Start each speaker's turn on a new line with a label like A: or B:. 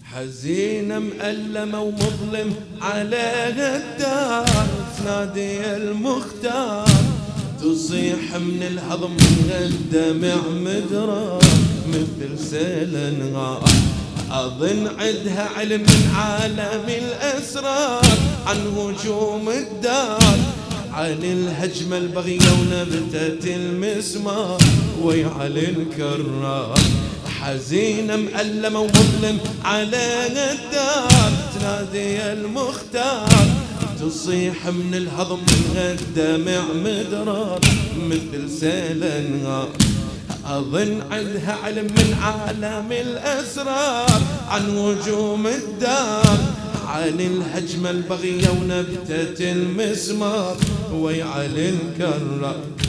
A: حزينة مألمة ومظلم عليها الدار، تنادي المختار تصيح من الهضم الدمع مدرار مثل سيل انهار. أظن عدها علم من عالم الأسرار عن هجوم الدار، عن الهجمة البغية ونبتة المسمار ويعلى الكرار. حزينة مألمة ومظلم علينا الدار، تنادي المختار تصيح من الهضم الدمع مدرار مثل سيل انهار. أظن عندها علم من عالم الأسرار عن هجوم الدار، عن الهجمة البغية ونبتة المسمار ويعلى الكرار.